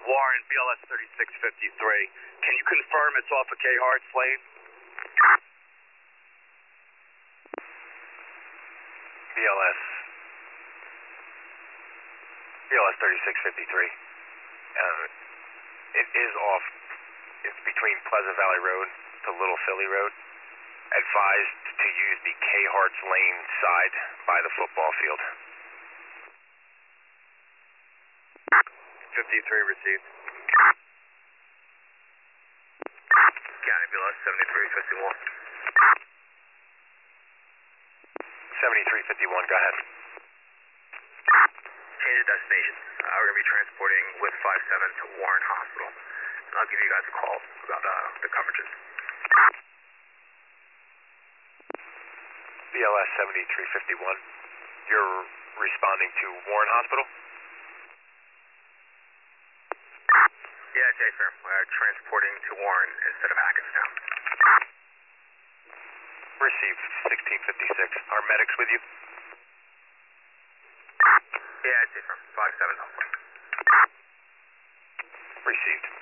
Warren, BLS 3653. Can you confirm it's off of K. Hart's Lane? BLS 3653. It is off. It's between Pleasant Valley Road to Little Philly Road. Advised to use the K. Hart's Lane side by the football field. 53 received. County BLS 7351. 7351, go ahead. Change of destination. We're going to be transporting with 57 to Warren Hospital. And I'll give you guys a call about the coverages. BLS 7351. You're responding to Warren Hospital? Yeah, it's affirm. We're transporting to Warren instead of Hackettstown. Received 1656. Are medics with you? Yeah, it's affirm. 57 Health. Received.